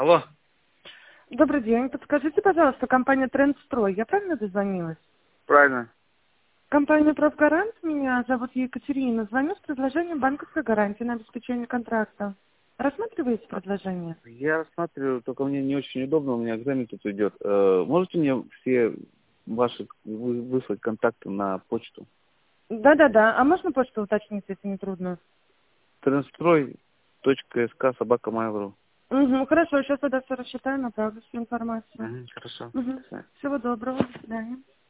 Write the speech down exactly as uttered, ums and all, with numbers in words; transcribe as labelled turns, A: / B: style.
A: Алло.
B: Добрый день. Подскажите, пожалуйста, компания «Трендстрой». Я правильно дозвонилась?
A: Правильно.
B: Компания «Правгарант». Меня зовут Екатерина. Звоню с предложением банковской гарантии на обеспечение контракта. Рассматриваете предложение?
A: Я рассматриваю, только мне не очень удобно, у меня экзамен тут идет. Э, можете мне все ваши вы- выслать контакты на почту?
B: Да-да-да. А можно почту уточнить, если не трудно?
A: Транстрой точка СК собака mail.ru.
B: Угу, хорошо. Сейчас тогда все рассчитаю, направлю всю информацию.
A: Мгм, хорошо.
B: Угу.
A: До свидания.
B: Всего доброго. До свидания.